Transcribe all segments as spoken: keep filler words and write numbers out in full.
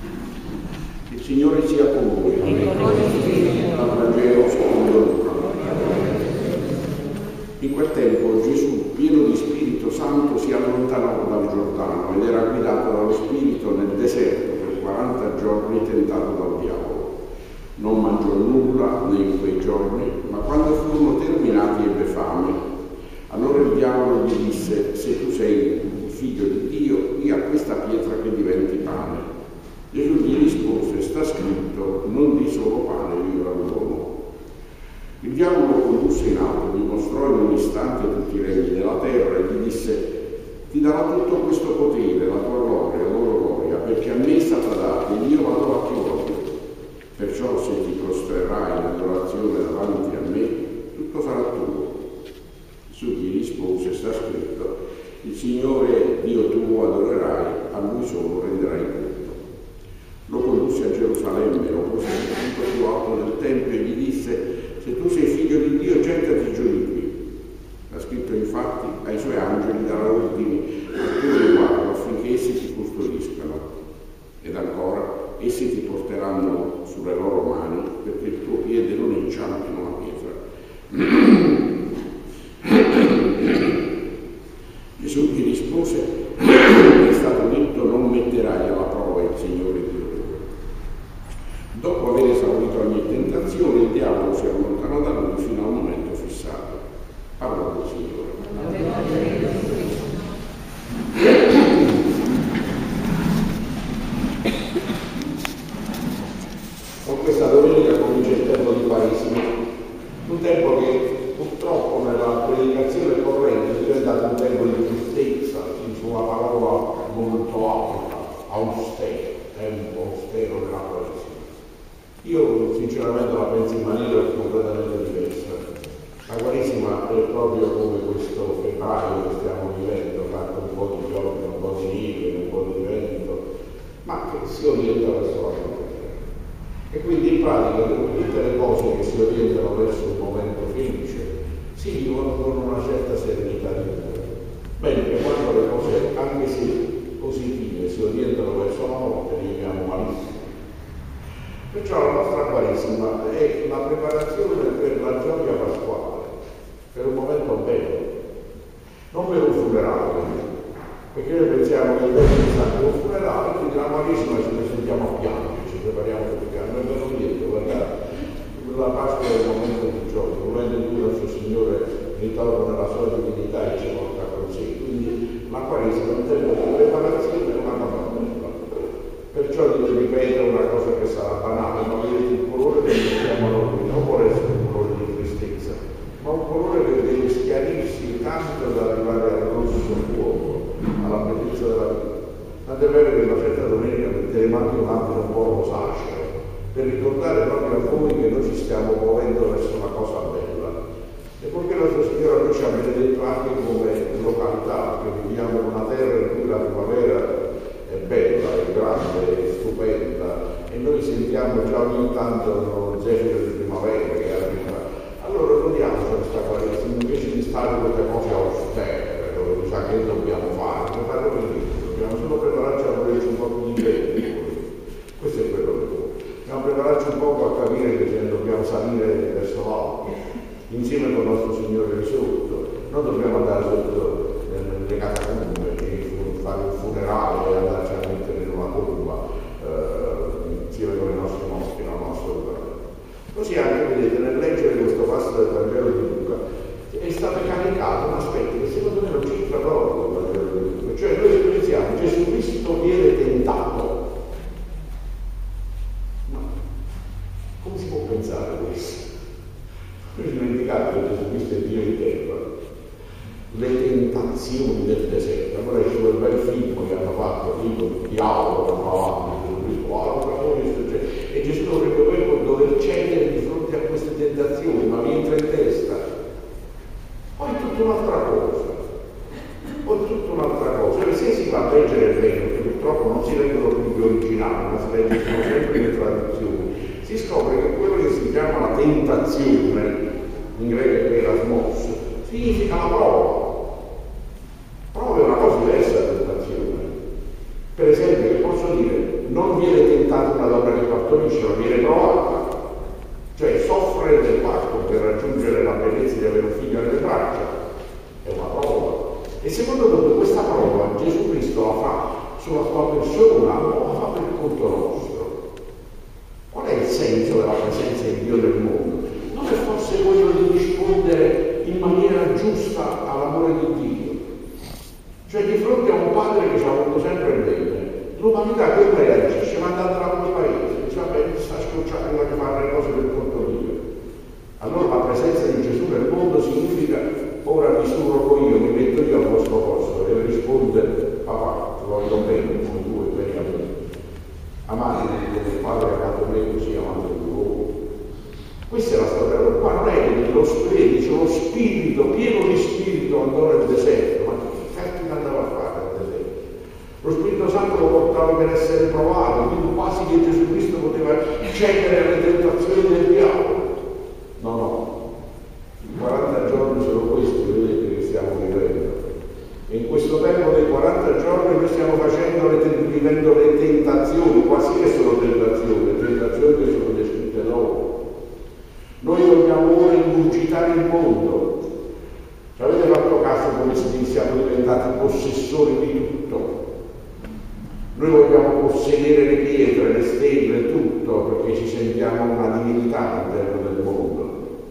Il Signore sia con voi. Dal Vangelo secondo Luca. In quel tempo Gesù, pieno di Spirito Santo, si allontanò dal Giordano ed era guidato dallo Spirito nel deserto per quaranta giorni, tentato dal diavolo. Non mangiò nulla né in quei giorni, ma quando furono terminati ebbe fame. Allora il diavolo gli disse: se tu sei il figlio di Dio, di a questa pietra che diventi pane. Gesù gli rispose: sta scritto, non di solo pane vivrà l'uomo. Il diavolo lo condusse in alto, gli mostrò in un istante tutti i regni della terra e gli disse: ti darò tutto questo potere, la tua gloria, la loro gloria, perché a me è stata data ed io vado a chi voglio. Perciò se ti prostrerai in adorazione davanti a me, tutto sarà tuo. Gesù gli rispose: sta scritto, il Signore Dio tuo adorerai, a Lui solo renderai culto. Lo condusse a Gerusalemme, lo pose sul punto più alto del Tempio e gli disse: se tu sei figlio di Dio, gettati giù di qui. Sta scritto infatti, ai suoi angeli darà ordini a tuo riguardo affinché essi ti custodiscano. Ed ancora, essi ti porteranno sulle loro mani perché il tuo piede non inciampi in una pietra. Gesù gli rispose: è stato detto, non metterai alla prova il Signore Dio tuo. Dopo aver esaurito ogni tentazione, il diavolo si allontanò da lui fino al momento fissato. Parola del Signore. Con questa domenica comincia il tempo di Quaresima, un tempo che purtroppo nella predicazione corrente è diventato un tempo di tristezza, su una parola molto alta, austero, tempo austero della Quaresima. Io sinceramente la penso in maniera completamente diversa. La Quaresima è proprio come questo febbraio che stiamo vivendo, fatto un po' di giorni, un po' di neve, un po' di vento, ma che si orienta verso la primavera. E quindi in pratica tutte le cose che si orientano verso un momento felice si vivono con una certa serenità di cuore. Mentre quando le cose, anche se positive, si orientano verso la morte, viviamo malissimo. Perciò la nostra Quaresima è la preparazione per la gioia pasquale, per un momento bello, non per un funerale, perché noi pensiamo che il giorno di sangue è un funerale, quindi la Quaresima ci presentiamo a piangere, ci prepariamo per piangere. Non è vero niente, guardate, la Pasqua è il momento di gioia, il momento in cui il nostro Signore ritorna nella sua divinità e ci porta con sé. Quindi la Quaresima è un tempo di preparazione per una cosa bella. Perciò io ripeto una cosa che sarà banale, ma vedete il colore che mettiamo noi non vuole essere un colore di tristezza, ma un colore che deve schiarirsi tanto da arrivare al rosso fuoco, alla bellezza della vita. Tant'è vero che una certa domenica metteremo anche un abito un po' rosaceo, per ricordare proprio a voi che noi ci stiamo muovendo verso una cosa bella. E poiché il nostro Signore noi ci ha benedetto anche come località, che viviamo in una terra in cui la primavera è bella, è grande, è stupenda, e noi sentiamo già ogni tanto uno zefiro di primavera che arriva. Allora godiamoci questa Quaresima, invece di stare con le cose austere, dove sa che dobbiamo fare, non fare niente, dobbiamo solo prepararci a volerci un po' più di bene. Questo è quello che vuole. Dobbiamo prepararci un po' a capire che dobbiamo salire verso l'alto, insieme con il nostro Signore risorto. Non dobbiamo andare sotto nelle catacombe, fare un funerale e andarci a mettere in una tomba eh, insieme con i nostri morti, la nostra vita. Così anche, vedete, nel leggere questo passo del Vangelo di Luca è stato caricato un aspetto che secondo me non c'entra proprio con il Vangelo di Luca. Cioè noi pensiamo Gesù Cristo viene tentato. Ma come si può pensare questo? Noi ci dimentichiamo che Gesù Cristo è Dio in terra. Le tentazioni del deserto. Allora c'è quel bel film che hanno fatto, il diavolo che hanno fatto, e Gesù dovrebbe dover cedere di fronte a queste tentazioni, ma mi entra in testa. Poi tutta un'altra cosa, poi tutta un'altra cosa, e se si va a leggere bene, perché purtroppo non si leggono più gli originali, ma si leggono sempre le traduzioni, si scopre che quello che si chiama la tentazione, in greco è erasmos, significa la prova. Prova è una cosa diversa da tentazione. Per esempio, che posso dire, non vi viene tentata una donna che partorisce, ma viene provata, cioè soffre del parto per raggiungere la bellezza di avere un figlio nelle braccia, è una prova. E secondo me questa prova Gesù Cristo la fa sulla sua persona o la fa per conto nostro? Qual è il senso della presenza di Dio nel mondo? Non è forse quello di rispondere in maniera giusta all'amore di Dio? Cioè di fronte a un padre che ci ha voluto sempre bene, l'umanità che reagisce mandandola a quel paese, dice vabbè, sta scocciando di fare le cose per conto mio. Allora la presenza di Gesù nel mondo significa ora vi surrogo io, mi metto io al vostro posto e risponde papà, ti voglio bene come tu e bene a me. Amate come il padre ha amato me così amate voi. Questa è la storia, qua non è lo spirito, lo spirito, pieno di spirito andò nel deserto, ma che cacchio andava a fare nel deserto? Lo Spirito Santo lo portava per essere provato, quindi quasi che Gesù Cristo poteva cedere alle tentazioni del diavolo. No, no, i quaranta giorni sono questi, vedete, che stiamo vivendo. E in questo tempo dei quaranta giorni noi stiamo facendo le, vivendo le tentazioni, quasi che sono tentazioni, le tentazioni che sono descritte dopo. Noi vogliamo ora ingurgitare il mondo. Ci avete fatto caso come si siamo diventati possessori di tutto? Noi vogliamo possedere le pietre, le stelle, tutto, perché ci sentiamo una divinità all'interno del mondo.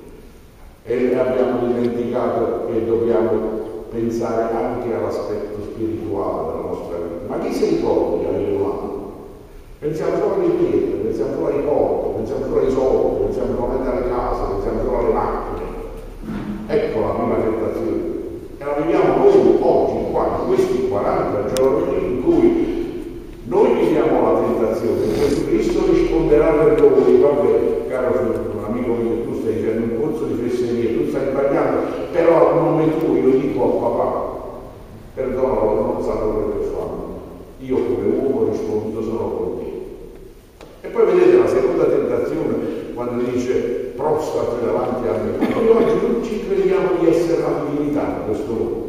E abbiamo dimenticato che dobbiamo pensare anche all'aspetto spirituale della nostra vita. Ma chi si ricorda ai umani? Pensiamo solo alle pietre, pensiamo solo ai porti, pensiamo solo ai soldi, pensiamo solamente alle case, pensiamo solo alle macchine. Ecco la prima tentazione. E la viviamo noi oggi, qua, in questi quaranta giorni in cui noi viviamo la tentazione. Gesù Cristo risponderà per noi, vabbè, caro un amico mio, tu stai dicendo un corso di fesseria, tu stai sbagliando, però a nome tuo io dico a papà, perdonalo, non sanno quello che fanno. Io come uomo rispondo sono con te. E poi vedete la seconda tentazione quando dice prostati davanti a me. Noi oggi non ci crediamo di essere la divinità in questo mondo.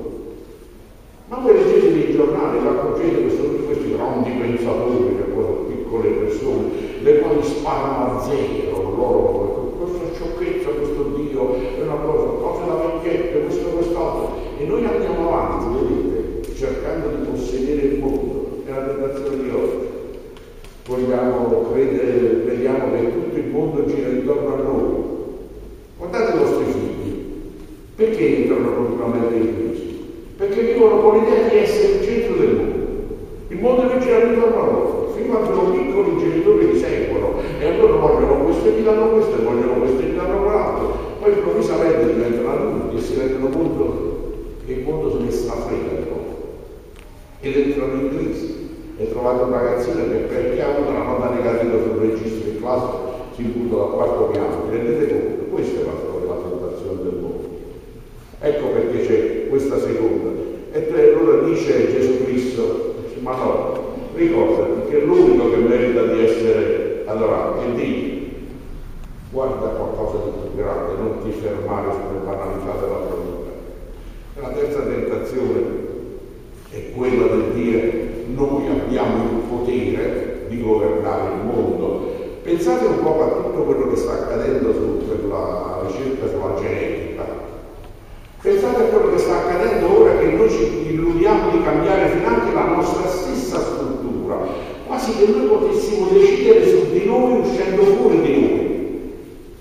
Ma voi leggete nei giornali, vi accorgete che sono tutti questi grandi pensatori, che poi sono piccole persone, le quali sparano a zero, loro, questa sciocchezza, questo Dio, è una cosa, cose da vecchiette, questo, quest'altro. E noi andiamo avanti, vedete, cercando di possedere il mondo. È la tentazione di oggi. Vogliamo credere, crediamo che tutto il mondo gira intorno a noi. Guardate i vostri figli, perché entrano continuamente in crisi? Perché vivono con l'idea di essere il centro del mondo. Il mondo deve girare intorno a loro. Fino a quando sono piccoli i genitori li seguono e allora vogliono questo e gli danno questo e vogliono questo e gli danno quell'altro. Poi improvvisamente diventano adulti e si rendono conto che il mondo se ne strafrega di loro. Ed entrano in crisi. E trovate un ragazzino che perché ha avuto una nota negativa sul registro di classe si butta dal quarto piano. Vi rendete conto? Questa è la storia della tentazione del mondo. Ecco perché c'è questa seconda. E allora dice Gesù Cristo, ma no, ricordati che l'unico che merita di essere adorato è Dio. Guarda qualcosa di più grande, non ti fermare sulle banalità della tua vita. E la terza tentazione è quella del dire noi abbiamo il potere di governare il mondo. Pensate un po' a tutto quello che sta accadendo su quella ricerca sulla genetica. Pensate a quello che sta accadendo ora che noi ci illudiamo di cambiare finanche la nostra stessa struttura, quasi che noi potessimo decidere su di noi uscendo fuori di noi.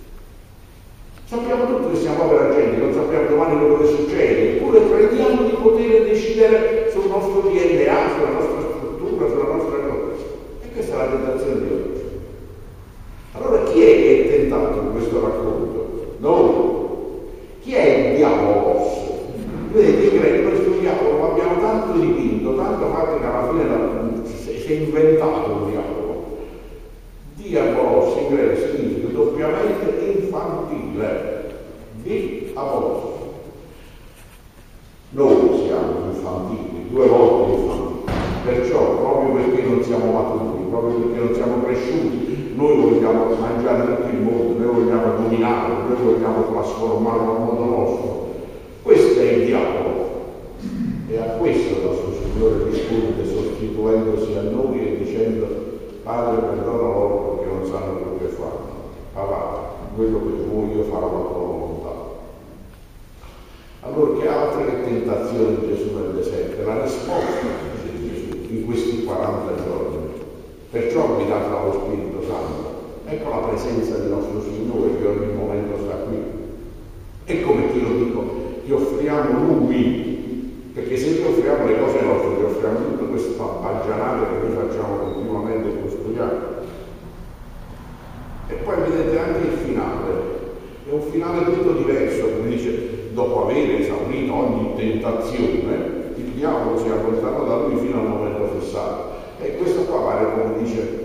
Sappiamo tutti che siamo povera gente, non sappiamo domani quello che succede, eppure crediamo di poter decidere sul nostro D N A, sulla nostra struttura, sulla nostra cosa. E questa è la tentazione di oggi. Allora chi è che è tentato in questo racconto? Noi. Chi è il diavolo? Vedete, in greco questo diavolo lo abbiamo tanto dipinto, tanto fatto che alla fine la, si, si è inventato un diavolo. Diabolos in greco significa doppiamente infantile. Diabolos. Noi siamo infantili, due volte infantili. Perciò, proprio perché non siamo maturi, proprio perché non siamo cresciuti, noi vogliamo mangiare tutto il mondo, noi vogliamo dominare, noi vogliamo trasformare il mondo nostro. Questo è il diavolo. E a questo il nostro Signore risponde sostituendosi a noi e dicendo Padre, perdona loro perché non sanno quello che fanno. Papà, quello che vuoi io farò la tua volontà. Allora, che altre che tentazioni di Gesù nel deserto? La risposta di Gesù in questi quaranta giorni. Perciò guidata dallo Spirito Santo. Ecco la presenza del nostro Signore che ogni momento sta qui. Ecco perché io dico, ti offriamo Lui, perché se ti offriamo le cose nostre, ti offriamo tutto questo baggianate che noi facciamo continuamente e costruiamo. E poi vedete anche il finale, è un finale tutto diverso, come dice, dopo aver esaurito ogni tentazione, il diavolo si allontana da lui fino al momento fissato. E questo qua pare come dice,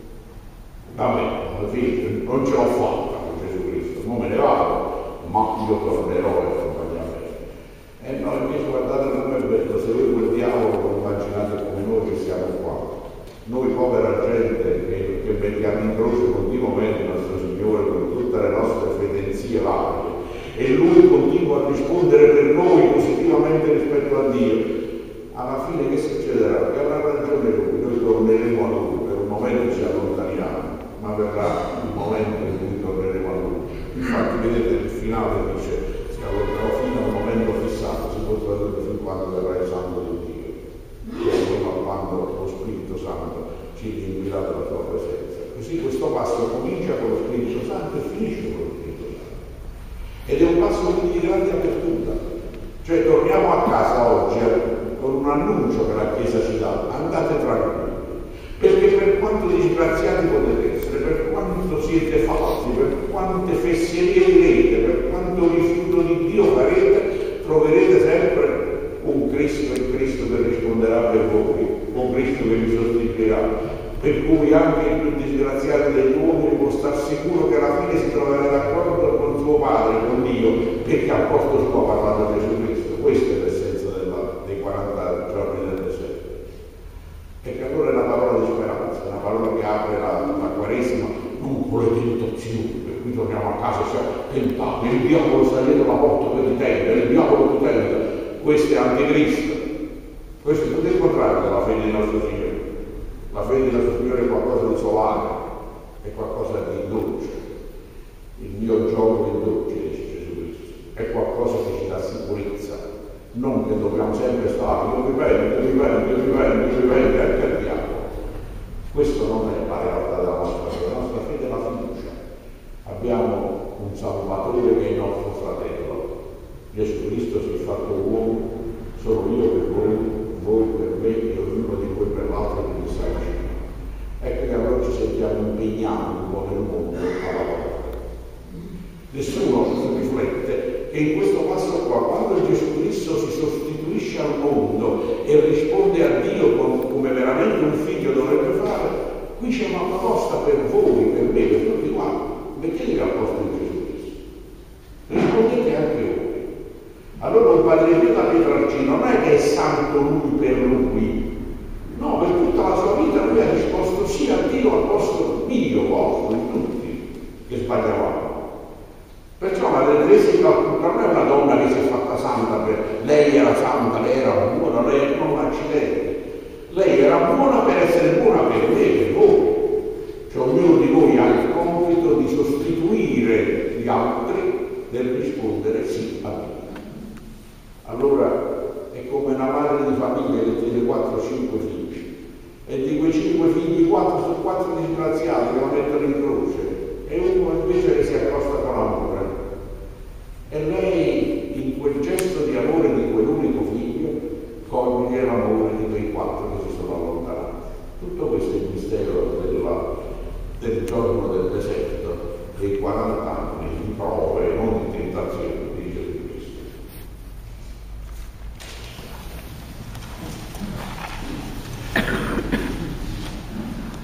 vabbè, alla fine non ce l'ho fatta con Gesù Cristo, non me ne vado, ma io tornerò e accompagnarmi. E noi invece guardate come è bello, se voi quel diavolo lo immaginate come noi che siamo qua, noi povera gente che, che mettiamo in croce continuamente il nostro Signore con tutte le nostre fedenzie varie, e Lui continua a rispondere per noi positivamente rispetto a Dio, alla fine che succederà? Che avrà ragione Lui, noi torneremo a Lui, per un momento ci allontaniamo, ma verrà il momento in cui torneremo a Lui. Infatti vedete il finale dice, si allontanerà fino al momento fissato, si può tradurre fin quando verrà il sangue di Dio, fino a quando lo Spirito Santo ci riempirà della sua presenza. Così questo passo comincia con lo Spirito Santo e finisce con lo Spirito Santo. Ed è un passo quindi di grande apertura. Cioè torniamo a casa oggi con un annuncio che la Chiesa ci dà, andate tranquilli, perché per quanto disgraziati potete essere, per quanto siete falsi, per quante fesserie direte, per quanto rifiuto di Dio farete, troverete sempre un Cristo in Cristo che risponderà per voi, un Cristo che vi sostituirà. Per cui anche il più disgraziato degli uomini può star sicuro che alla fine si troverà d'accordo con suo Padre, con Dio, perché a posto suo ha parlato Gesù Cristo. Questa è l'essenza della, dei quaranta giorni del deserto. E che allora è una parola di speranza, una parola che apre la, la Quaresima, non con le tentazioni, per cui torniamo a casa e siamo tentati, il diavolo sta dietro la porta che ti tenta, il diavolo ti tenta. Questo è anticristo. Questo è tutto il contrario della fede del nostro Signore. La fede del nostro Signore è qualcosa di solare, è qualcosa di dolce. Il mio gioco è dolce, dice Gesù Cristo. È qualcosa che ci dà sicurezza. Non che dobbiamo sempre stare, io mi pento, io mi pento, io mi pento, io mi pento, e perdiamo. Questo non è la realtà della nostra fede, la nostra fede è la fiducia. Abbiamo un Salvatore che è il nostro fratello. Gesù Cristo si è fatto uomo, sono io per voi, voi per me e ognuno di voi per l'altro che mi sta vicino. Ecco che allora ci sentiamo impegnati un po' nel mondo alla volta. Nessuno riflette che in questo passo qua, quando Gesù Cristo si sostituisce al mondo e risponde a Dio come veramente un figlio dovrebbe fare, qui c'è una proposta per voi, per me, per tutti quanti. Mettetevi al posto di Gesù Cristo. Rispondete anche voi. Allora il Padre Pio da Pietrarcino non è che è santo lui per lui, no, per tutta la sua vita lui ha risposto sì a Dio al posto mio, vostro, di tutti, che sbagliavamo. Perciò Madre Teresa di Calcutta non è una donna che si è fatta santa, per lei era santa, lei era buona, lei era un accidente. Lei era buona per essere buona per me, per voi. Cioè ognuno di noi ha il compito di sostituire gli altri nel rispondere sì a Dio. Allora è come una madre di famiglia che tiene quattro cinque figli e di quei cinque figli quattro sono quattro disgraziati che lo mettono in croce e uno invece che si accosta con amore. E lei in quel gesto di amore di quell'unico figlio coglie l'amore di quei quattro che si sono allontanati. Tutto questo è il mistero della, del giorno del deserto, dei quaranta anni di prove,